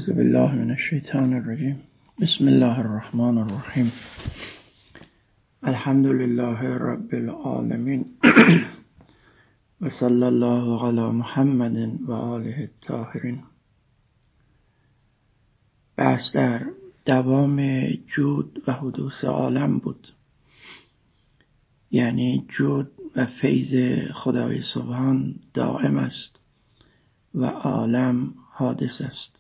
اعوذ بالله من الشیطان الرجیم. بسم الله الرحمن الرحیم. الحمد لله رب العالمین و صلی الله علی محمد و آله الطاهرین. بحث در دوام جود و حدوث عالم بود، یعنی جود و فیض خدای سبحان دائم است و عالم حادث است.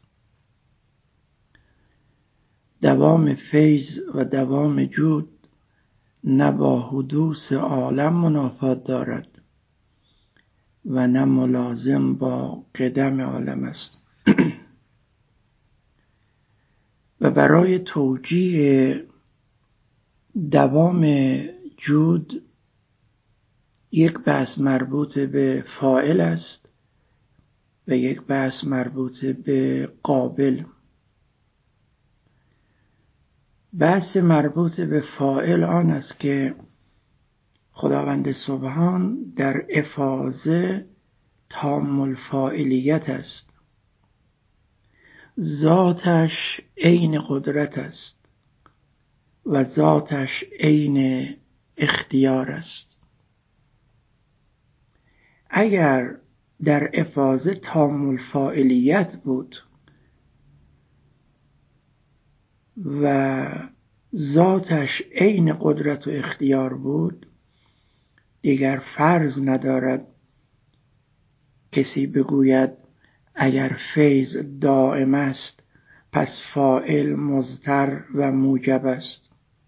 دوام فیض و دوام جود نه با حدوث عالم منافات دارد و نه ملازم با قدم عالم است. و برای توجیه دوام جود یک بحث مربوط به فاعل است و یک بحث مربوط به قابل. بحث مربوط به فاعل آن است که خداوند سبحان در افاضه تام الفاعلیت است، ذاتش عین قدرت است و ذاتش عین اختیار است. اگر در افاضه تام الفاعلیت بود و ذاتش عین قدرت و اختیار بود، دیگر فرض ندارد کسی بگوید اگر فیض دائم است پس فاعل مضطر و موجب است.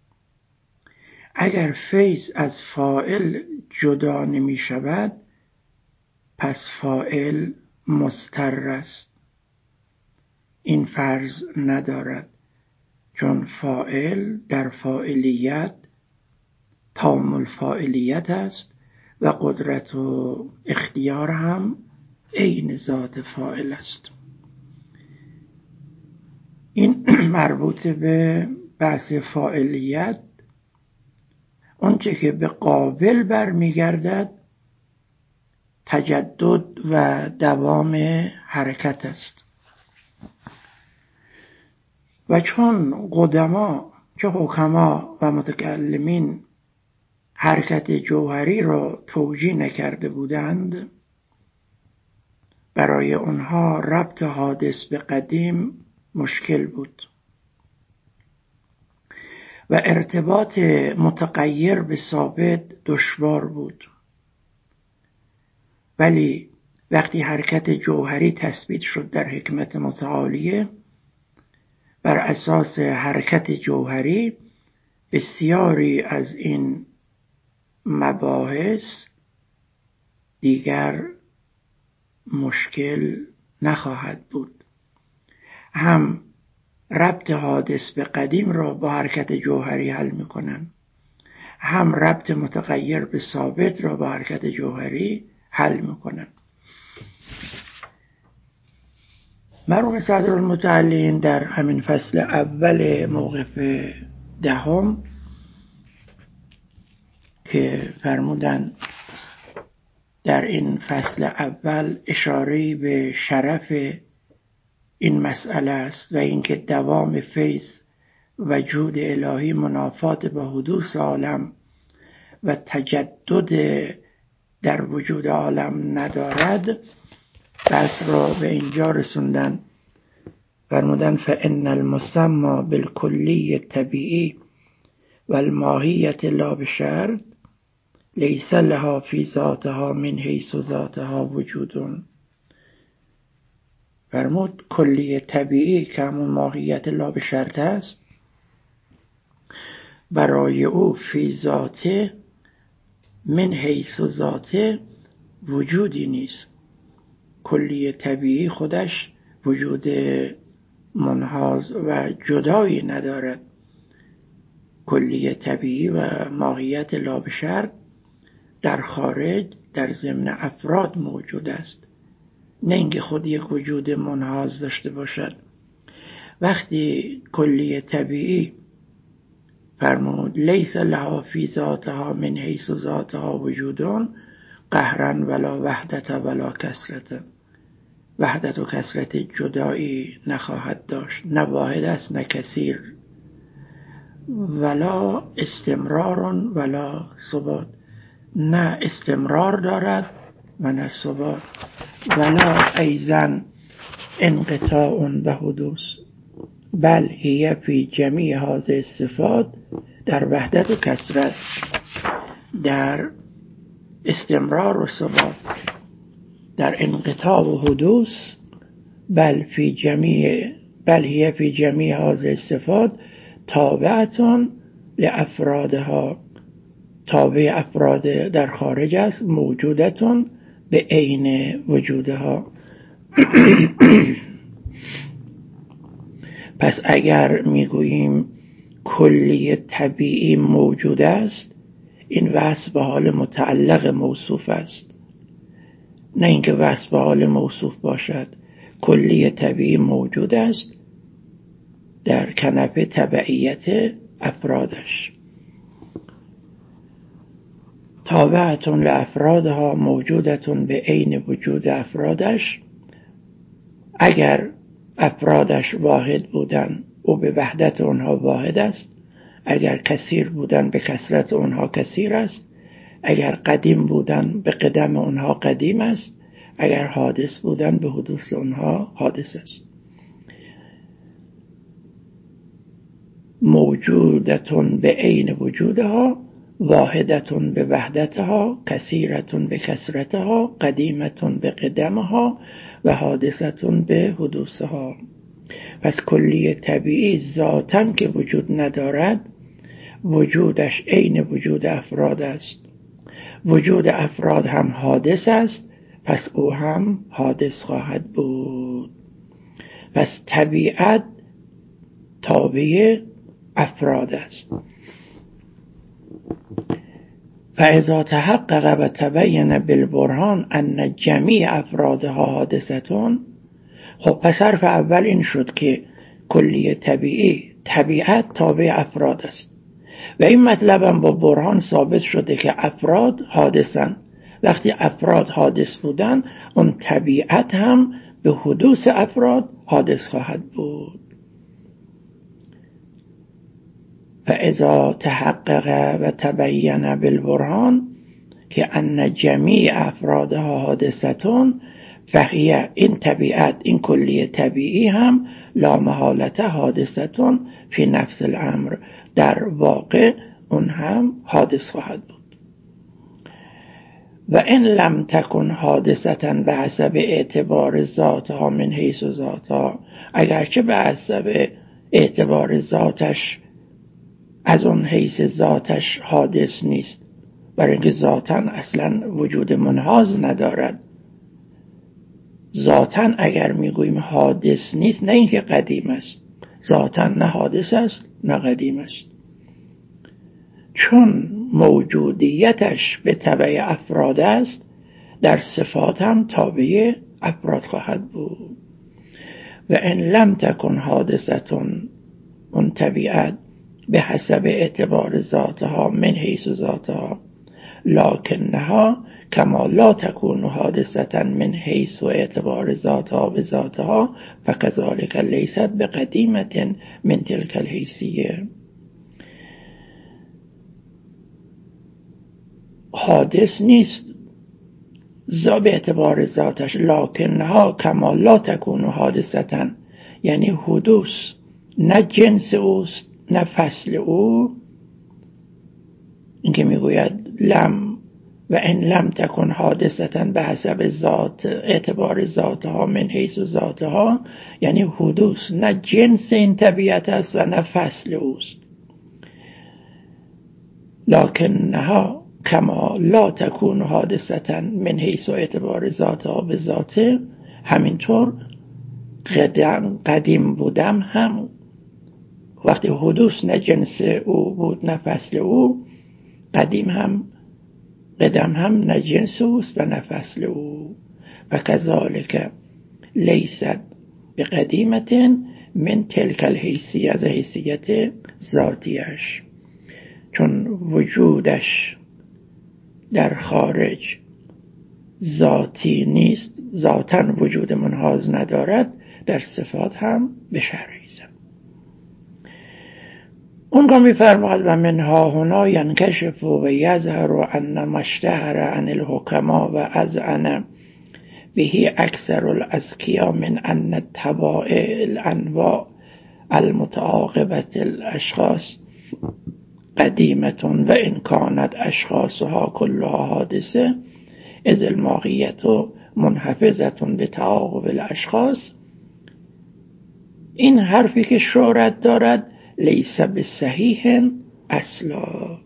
اگر فیض از فاعل جدا نمی شود پس فاعل مضطر است. این فرض ندارد، چون فاعل در فاعلیت تام الفاعلیت است و قدرت و اختیار هم عین ذات فاعل است. این مربوط به بحث فاعلیت. اونچه که به قابل برمیگردد تجدد و دوام حرکت است. و چون قدما چه حکما و متکلمین حرکت جوهری را توجیه نکرده بودند، برای آنها ربط حادث به قدیم مشکل بود و ارتباط متغیر به ثابت دشوار بود. ولی وقتی حرکت جوهری تثبیت شد در حکمت متعالیه، بر اساس حرکت جوهری بسیاری از این مباحث دیگر مشکل نخواهد بود. هم ربط حادث به قدیم را با حرکت جوهری حل میکنن، هم ربط متغیر به ثابت را با حرکت جوهری حل میکنن. مرحوم صدرالمتعلین در همین فصل اول موقف 10 که فرمودن در این فصل اول اشاره‌ای به شرف این مسئله است و اینکه دوام فیض و جود الهی منافات با حدوث عالم و تجدد در وجود عالم ندارد، بحث را به اینجا رسوندن. فرمودن فإن المسمى بالکلی طبیعی و الماهیت لا بشرط لیس لها فی ذاتها من حیث ذاتها وجود. فرمود کلی طبیعی که همون ماهیت لا بشرط است، برای او فی ذاته من حیث ذاته وجودی نیست. کلی طبیعی خودش وجود منحاز و جدایی ندارد. کلی طبیعی و ماهیت لا بشرط در خارج در ضمن افراد موجود است، نه اینکه خود یک وجود منحاز داشته باشد. وقتی کلی طبیعی فرمود لیس لها فی ذاتها من حیث ذاتها وجودون قهرا ولا وحدت ولا کسرت، وحدت و کثرت جدایی نخواهد داشت، نه واحد است نه کثیر، ولا استمرار ولا ثبات، نه استمرار دارد و نه ثبات، ولا ایضا انقطاع و حدوث، بل هی فی جمیع هذه الصفات، در وحدت و کثرت، در استمرار و ثبات، در انقطاع و حدوث، بل هی فی جمیع هذه الصفات تابعتون لافرادها، تابع افراد در خارج است، موجودتون به عین وجودها. پس اگر میگوییم کلی طبیعی موجود است، این وصف به حال متعلق موصوف است، نه اینکه وصف به حال موصوف باشد. کلی طبیعی موجود است در کنف تبعیت افرادش. تابعتون لافرادها موجودتون به عین وجود افرادش، اگر افرادش واحد بودن او به وحدت اونها واحد است، اگر کثیر بودن به کثرت اونها کثیر است، اگر قدیم بودن به قدم اونها قدیم است، اگر حادث بودن به حدوث اونها حادث است. موجودتون به عین وجودها، واحدتون به وحدتها، کثیرتون به کثرتها، قدیمتون به قدمها و حادثتون به حدوثها. پس کلی طبیعی ذاتاً که وجود ندارد، وجودش عین وجود افراد است. وجود افراد هم حادث است، پس او هم حادث خواهد بود. پس طبیعت تابع افراد است. فاذا تحقق و تبین بالبرهان ان جمیع افرادها حادثتون، خب پس حرف اول این شد که کلی طبیعی طبیعت تابع افراد است و این مطلب هم با برهان ثابت شده که افراد حادثن. وقتی افراد حادث بودن، اون طبیعت هم به حدوث افراد حادث خواهد بود. فاذا تحقق و تبین بالبرهان که ان جمیع افرادها حادثتون، فهیه، این طبیعت، این کلی طبیعی هم لا محالت حادثتون فی نفس الامر، در واقع اون هم حادث خواهد بود. و ان لم تکن حادثتا به حسب اعتبار ذاتها من حیث ذاتها، اگرچه به حسب اعتبار ذاتش از اون حیث ذاتش حادث نیست، برای اینکه ذاتاً اصلا وجود منحاز ندارد. ذاتاً اگر میگوییم حادث نیست، نه اینکه قدیم است، ذاتاً نه حادث است نه قدیم است، چون موجودیتش به تبع افراد است، در صفات هم تابع افراد خواهد بود. و ان لم تکن حادثتون، اون طبیعت به حسب اعتبار ذاتها من حیث ذاتها، لکنها کما لا تکون حادثتا من حیث و اعتبار ذاتها به ذاتها، فکذالک لیست بقدیمت من تلک الحیثیه. حادث نیست به اعتبار ذاتش، لکنها کما لا تکون حادثتا، یعنی حدوث نه جنس اوست نه فصل او. اینکه میگوید لم و ان لم تکن حادثتا به حسب ذات اعتبار ذاتها من حیث ذاتها، یعنی حدوث نه جنس این طبیعت است و نه فصل اوست. لکنها کما لا تکون حادثتا من حیث اعتبار ذاتها به ذاته، همینطور قدیم بودم هم وقتی حدوث نه جنس او بود نه فصل او، قدم هم نه جنس اوست و نه فصل او. و کذالک لیست بقدیمت من تلک الحیثیه، از حیثیت ذاتیش، چون وجودش در خارج ذاتی نیست، ذاتاً وجود منحاز ندارد، در صفات هم بشرحیزم. اونگاه میفرماد و منها هنا ینکشف و یظهر ان ما اشتهر عن الحکما و اذعن به اکثر الاذکیا من ان الطبائع الانواع المتعاقبة الاشخاص قدیمة و ان کانت اشخاصها کلها حادثه اذ الماهیة منحفظة بتعاقب الاشخاص. این حرفی که شهرت دارد لیس بصحیح اصلا.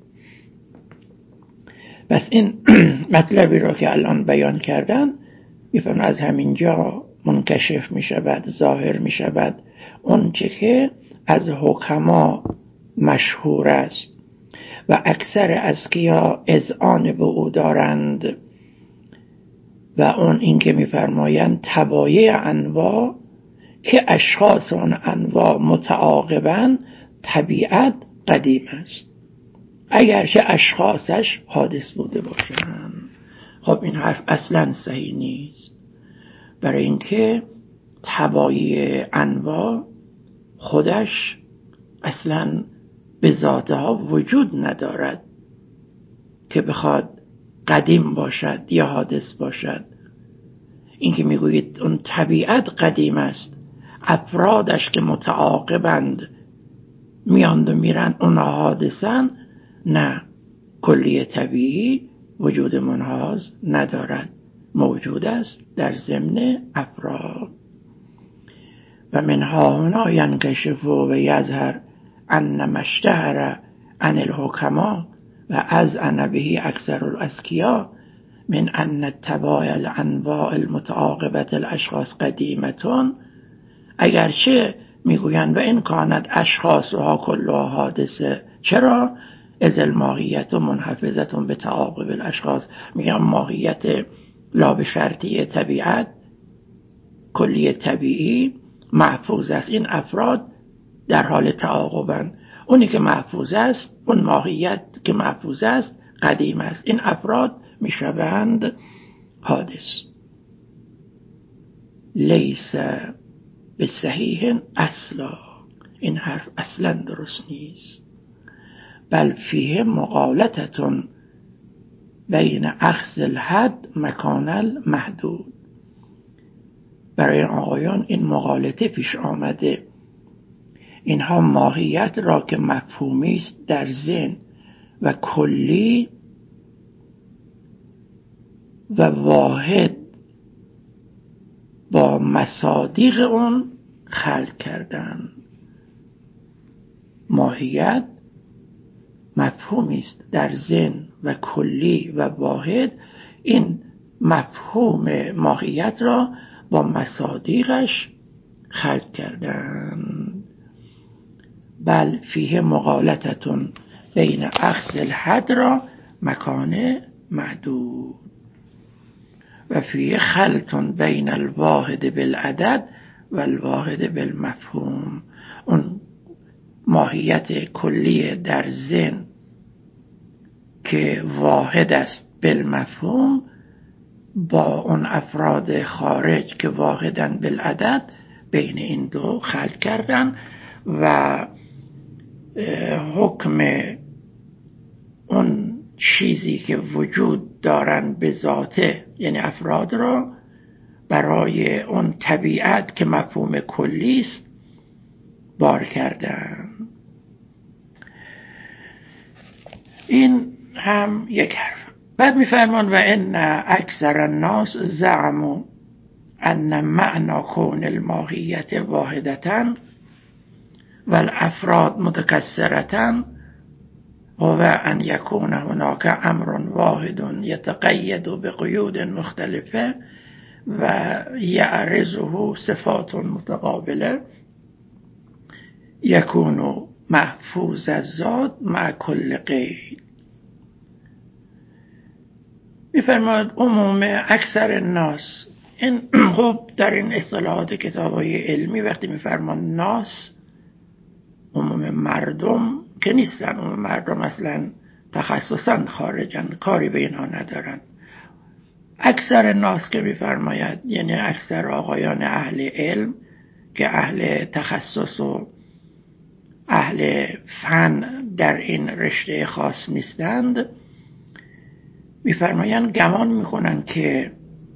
پس این مطلبی را که الان بیان کردن میفهم از همینجا منکشف می شود، ظاهر می شود اون چه که از حکما مشهور است و اکثر اذکیا اذعان به او دارند و اون این که میفرمایند طبایع انواع که اشخاص اون انواع متعاقباً طبیعت قدیم است اگرچه اشخاصش حادث بوده باشند. خب این حرف اصلا صحیح نیست، برای اینکه طبایع انواع خودش اصلا به ذاتها وجود ندارد که بخواد قدیم باشد یا حادث باشد. این که میگویید اون طبیعت قدیم است، افرادش که متعاقبند میاند و میرن اونا حادثن، نه، کلیه طبیعی وجود منحاز ندارد، موجود است در ضمن افراد. و منها هنا ینکشف و یظهر ان ما اشتهر عن الحکما و اذعن به اکثر الاذکیا من ان الطبائع الانواع المتعاقبة الاشخاص قدیمتون. اگرچه میگویند و این کانت اشخاصها کلها حادثه. چرا؟ از الماهیت منحفظتون به تعاقب الاشخاص. میگم ماهیت لاب شرطی طبیعت کلی طبیعی محفوظ است، این افراد در حال تعاقبند. اونی که محفوظ است، اون ماهیت که محفوظ است قدیم است، این افراد میشوند حادث. لیس به صحیح اصلا، این حرف اصلا درست نیست. بل فیه مغالطتون بین اخذ الحد مکان المحدود. برای آقایان این مغالطه پیش آمده، اینها ماهیت را که مفهومی است در ذهن و کلی و واحد با مصادیق اون خلق کردن. ماهیت مفهومی است در ذهن و کلی و واحد، این مفهوم ماهیت را با مصادیقش خلق کردن. بل فیه مغالطتون بین اخذ الحد را مکان معدود و فیه خلطون بین الواحد بالعدد و الواحد بالمفهوم. اون ماهیت کلی در ذهن که واحد است بالمفهوم با اون افراد خارج که واحدن بالعدد، بین این دو خلط کردن و حکم اون چیزی که وجود دارن به ذاته، یعنی افراد را، برای اون طبیعت که مفهوم کلی است بار کردن. این هم یک حرف. بعد میفرمان و ان اکثر الناس زعموا ان معنی کون الماهیت واحدتاً و الافراد متکثرتاً هو ان یکون هناک امر واحد یتقید بقیود مختلفه و یعرضه صفات متقابله یکون محفوظ الذات مع کل قید. میفرماد عموم اکثر الناس، این خب در این اصطلاحات کتابای علمی وقتی میفرمان ناس، عموم مردم که نیستن، عموم مردم اصلا تخصصا خارجن، کاری به اینها ندارن. اکثر ناس که میفرماید، یعنی اکثر آقایان اهل علم که اهل تخصص و اهل فن در این رشته خاص نیستند، میفرمایند گمان میکنند که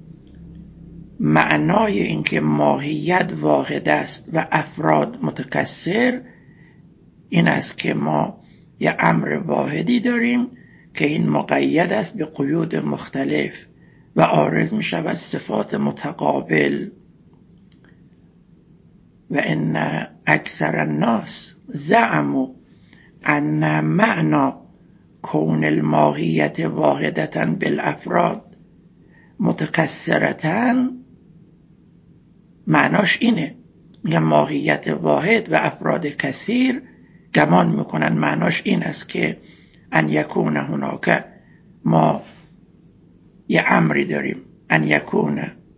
معنای این که ماهیت واحد است و افراد متکثر این است که ما یه امر واحدی داریم که این مقید است به قیود مختلف و عارض می شود صفات متقابل. و ان اکثر الناس زعموا ان معنی کون الماهیت واحدتا بالافراد متکثرتا، معناش اینه، میگن ماهیت واحد و افراد کثیر، گمان میکنن معناش این است که ان یکون هناک، ما یه امری داریم، ان یکون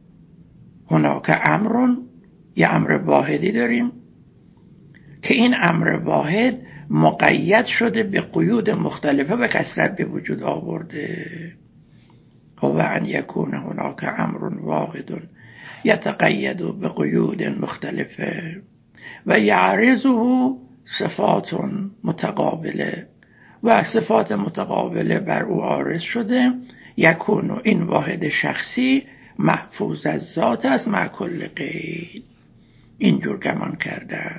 هناک امرون، یه امر واحدی داریم که این امر واحد مقید شده به قیود مختلفه و کثرت به وجود آورده. هو ان یکون هناک امر واحد یتقید به قیود مختلفه و یعرضه صفات متقابله، و صفات متقابله بر او عارض شده. یکون، این واحد شخصی محفوظ از ذات است مع کل قید. اینجور گمان کردن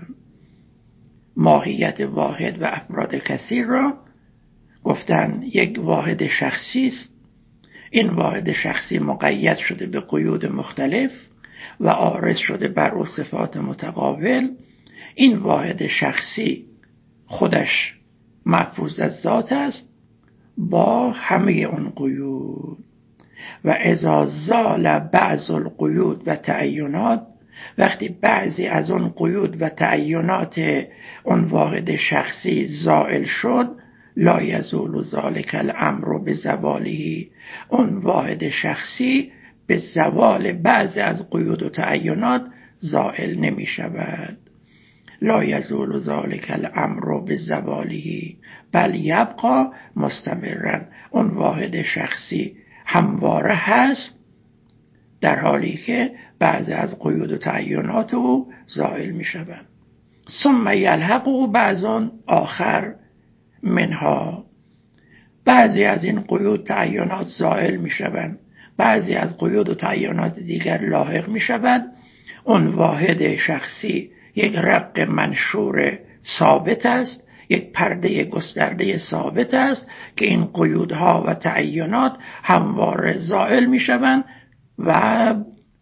ماهیت واحد و افراد کثیر را گفتن یک واحد شخصی است، این واحد شخصی مقید شده به قیود مختلف و عارض شده بر او صفات متقابل. این واحد شخصی خودش محفوظ از ذات است با همه اون قیود. و اذا زال بعض القیود و تعینات، وقتی بعضی از اون قیود و تعینات اون واحد شخصی زائل شد، لا یزول ذلک الامر بزواله، اون واحد شخصی به زوال بعضی از قیود و تعینات زائل نمی شود. لا یزول ذلک الامر بزواله بل یبقى مستمرا، اون واحد شخصی همواره هست در حالی که بعضی از قیود و تعینات او زائل می شود. ثم یلحقه بعض آخر منها، بعضی از این قیود تعینات زائل می شوند، بعضی از قیود و تعینات دیگر لاحق می شود. اون واحد شخصی یک رق منشور ثابت است، یک پرده گسترده ثابت است که این قیودها و تعینات همواره زائل می شوند و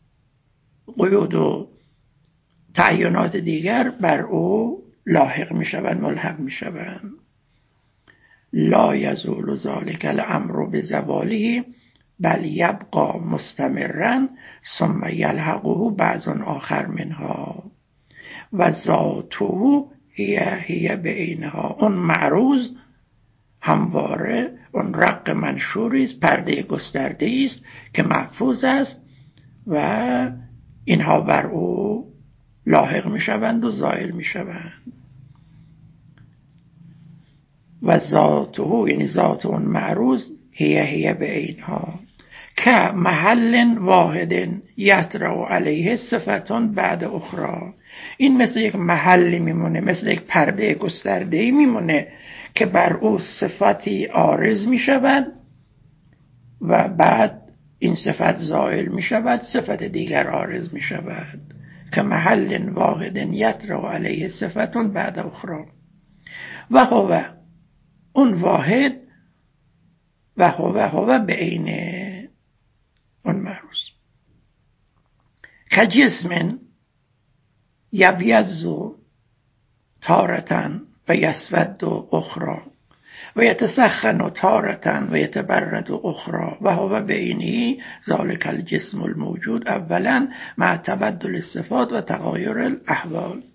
قیود و تعینات دیگر بر او لاحق می شوند، ملحق می شوند. لا یزول ذلک الامر بزواله بل یبقى مستمرا ثم یلحقه بعض آخر منها و ذاته هی بعینها، اون معروض همواره اون رق منشوری است، پرده گسترده است که محفوظ است و اینها بر او لاحق می شوند و زائل می شوند. و ذاته، یعنی ذات اون معروض، هی بعینها که محل واحد یطرأ علیه صفتان بعد اخرى، این مثل یک محلی میمونه، مثل یک پرده گسترده‌ای میمونه که بر او صفتی عارض می شود و بعد این صفت زائل می شود، صفت دیگر عارض می شود. که محل واحد یطرأ علیه صفتان بعد اخرى و هو، اون واحد، و هو بعین اون معروض. که جسم یبیض تارة و یسود اخرى و یتسخن تارة و یتبرد اخرى و هو بعینه ذلک الجسم الموجود اولا مع تبدل الصفات و تغایر الاحوال.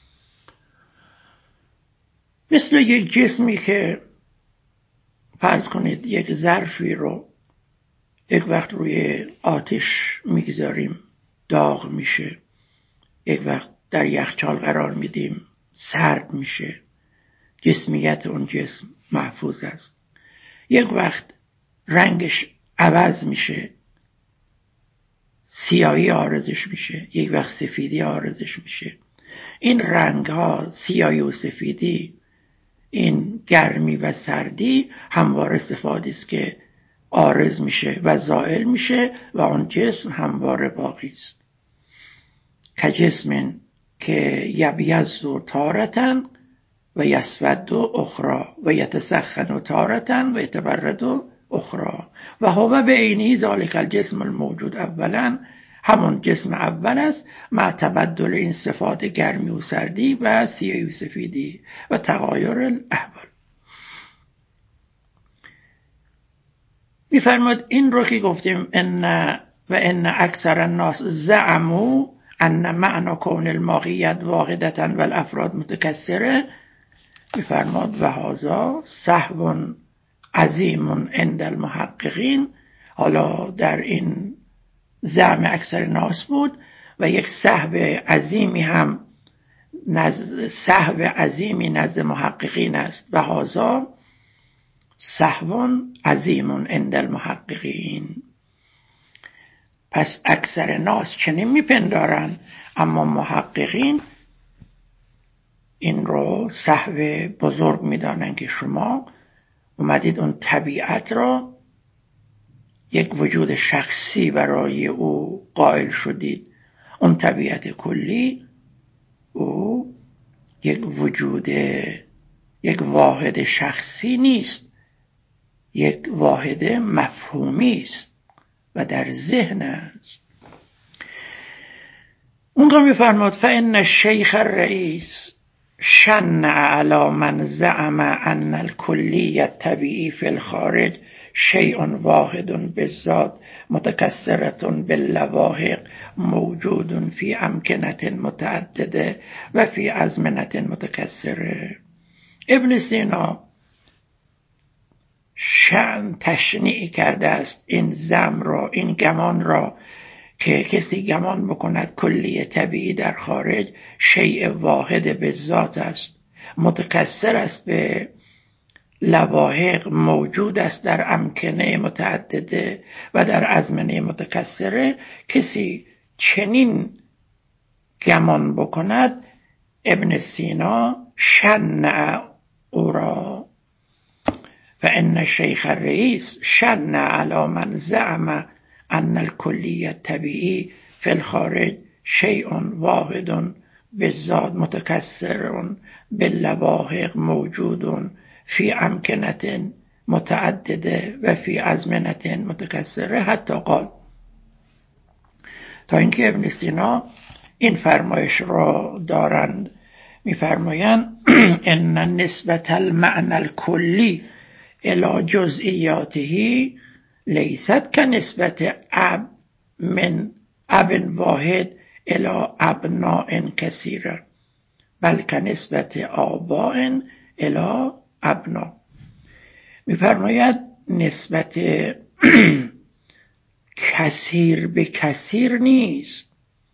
مثل یک جسمی که فرض کنید یک ظرفی رو یک وقت روی آتش میگذاریم داغ میشه، یک وقت در یخچال قرار میدیم سرد میشه، جسمیت اون جسم محفوظ است. یک وقت رنگش عوض میشه، سیاهی عارضش میشه، یک وقت سفیدی عارضش میشه. این رنگ ها سیاهی و سفیدی، این گرمی و سردی همواره صفاتی است که عارض میشه و زائل میشه و اون جسم همواره باقی است. که جسم که یبیض تارة و یسود اخرى و یتسخن تارة و یتبرد اخرى و هو بعینه ذلک الجسم الموجود اولا، همون جسم اول است مع تبدل این صفات گرمی و سردی و سیاهی و سفیدی و تغایر الاحوال. میفرماد این رو که گفتیم ان اکثر الناس زعموا ان معنی کون الماهیت واحدة و الافراد متکثره، میفرماد و هذا سهو عظیم عند المحققین. حالا در این زعم اکثر ناس بود و یک سهو عظیمی نزد محققین است. و هذا سهو عظیم عند المحققین. پس اکثر ناس چنین میپندارن، اما محققین این رو سهو بزرگ میدانن که شما اومدید اون طبیعت را یک وجود شخصی برای او قائل شدید. اون طبیعت کلی او یک واحد شخصی نیست، یک واحد مفهومی است و در ذهن است. اونجا میفرماد فإن الشیخ الرئیس شنع علی من زعم ان الکلی الطبیعی فی الخارج شیء واحد بالذات متکثرة باللواحق موجود فی امکنة متعدده و فی ازمنة متکثره. ابن سینا تشنیع کرده است این زعم را، این گمان را که کسی گمان بکند کلی طبیعی در خارج شیء واحد به ذات است، متکثر است به لواحق، موجود است در امکنه متعدده و در ازمنه متکثره. کسی چنین گمان بکند، ابن سینا شنع او را. فإن الشیخ الرئیس شنع علی من زعم ان الکلی الطبیعی فی الخارج شیء واحد بالذات متکثر باللواحق موجود فی امکنة متعدده و فی ازمنة متکثره. حتی قال، تا اینکه ابن سینا این فرمایش را دارند، میفرمایند ان نسبت المعنى الکلی الی جزئیاته لیست که نسبت من اب واحد الی ابناء کثیره بل که نسبت آباء الی ابنا. میفرماید نسبت کثیر به کثیر نیست،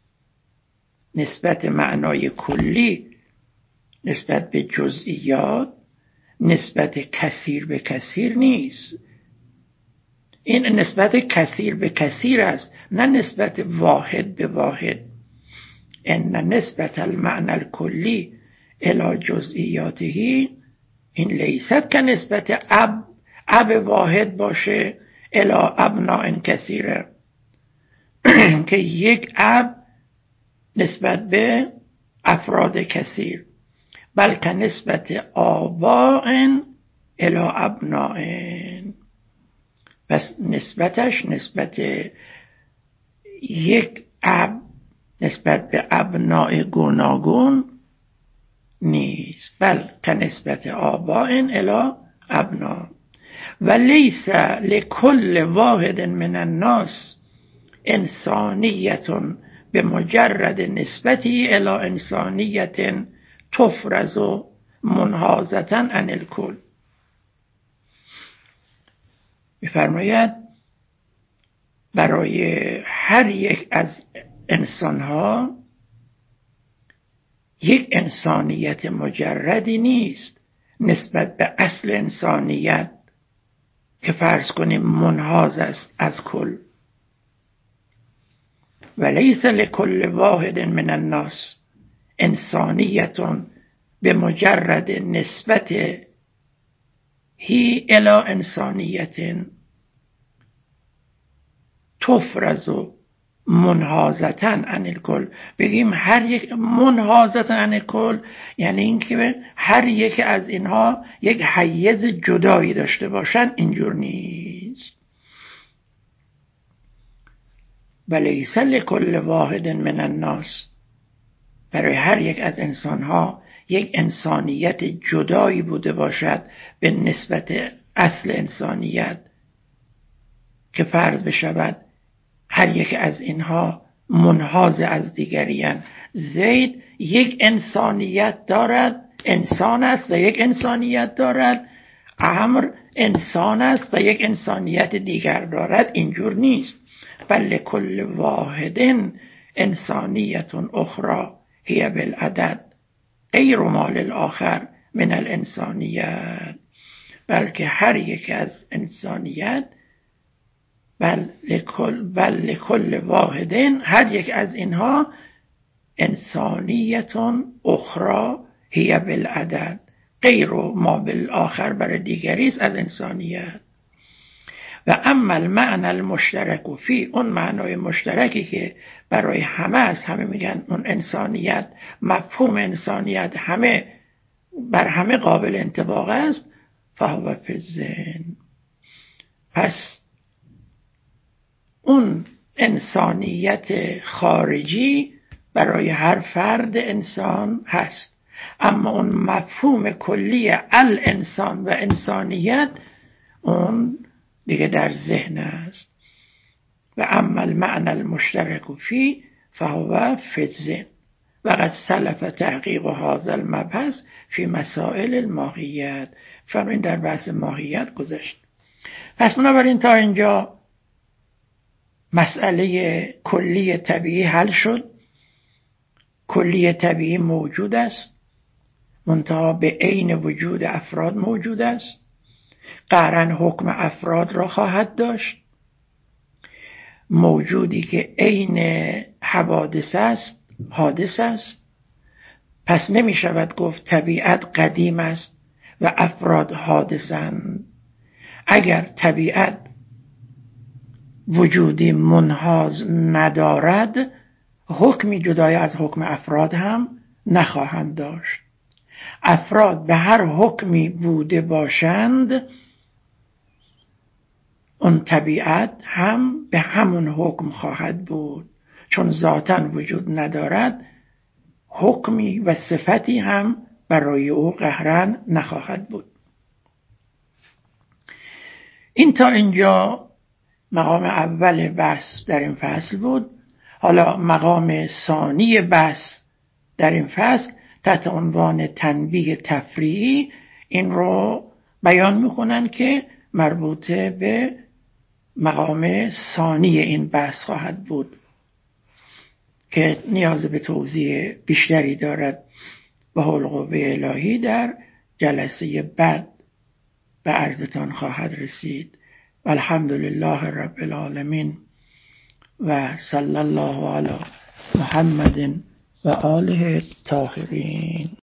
نسبت معنای کلی نسبت به جزئیات نسبت کثیر به کثیر نیست. این نسبت کثیر به کثیر است، نه نسبت واحد به واحد. ان نسبت المعنى الکلی الی جزئیاته این لیست که نسبت اب واحد باشه الی ابناء کثیره که یک اب نسبت به افراد کثیر، بلکه نسبت آباء الی ابناء. پس نسبتش نسبت یک اب نسبت به ابناء گوناگون نیست، بلکه نسبت آباء الی ابناء. و لیس لکل واحد من الناس انسانیت بمجرد نسبتی الی انسانیت تفرز منحازة عن الکل. می‌فرماید برای هر یک از انسانها یک انسانیت مجردی نیست نسبت به اصل انسانیت که فرض کنیم منحاز است از کل. ولیس لكل واحد من الناس انسانیت به مجرد نسبت هی الی انسانیت تفرز منحازة عن الکل. بگیم هر یک منحازة عن الکل یعنی اینکه هر یک از اینها یک حیز جدایی داشته باشن، اینجور نیست. ولیس لكل واحد من الناس، برای هر یک از انسانها یک انسانیت جدایی بوده باشد به نسبت اصل انسانیت که فرض بشود هر یک از اینها منحاز از دیگریان. زید یک انسانیت دارد، انسان است و یک انسانیت دارد. عمرو انسان است و یک انسانیت دیگر دارد، اینجور نیست. بل لكل واحد انسانیت اخرى هی بالعدد غیر ما للآخر من الانسانیت. بلکه هر یک از انسانیت، بل لكل واحد، هر یک از اینها انسانیت اخرى هی بالعدد غیر ما بالآخر، برای دیگری است از انسانیت. و اما المعنى المشترک فی، اون معنای مشترکی که برای همه است، همه میگن اون انسانیت، مفهوم انسانیت همه بر همه قابل انطباق است، فهو فی الذهن. پس اون انسانیت خارجی برای هر فرد انسان هست، اما اون مفهوم کلی الانسان و انسانیت اون دیگه در ذهن است. و اما المعنى المشترک فی فهو فی الذهن و قد سلف تحقیق هذا المبحث فی مسائل الماهیت. فرمین در بحث ماهیت گذشت. پس بنابراین تا اینجا مسئله کلی طبیعی حل شد. کلی طبیعی موجود است، منتها به عین وجود افراد موجود است، قطعاً حکم افراد را خواهد داشت. موجودی که عین حوادث است حادث است، پس نمی شود گفت طبیعت قدیم است و افراد حادثند. اگر طبیعت وجودی منحاز ندارد، حکمی جدای از حکم افراد هم نخواهند داشت. افراد به هر حکمی بوده باشند، اون طبیعت هم به همون حکم خواهد بود، چون ذاتاً وجود ندارد. حکمی و صفتی هم برای او قهراً نخواهد بود. این تا اینجا مقام اول بحث در این فصل بود. حالا مقام ثانی بحث در این فصل تحت عنوان تنبیه تفریعی این رو بیان میکنن که مربوط به مقام ثانی این بحث خواهد بود که نیاز به توضیح بیشتری دارد. به حول قوه الهی در جلسه بعد به عرضتان خواهد رسید. والحمد لله رب العالمین و صلی الله علی محمد و آله الطاهرین.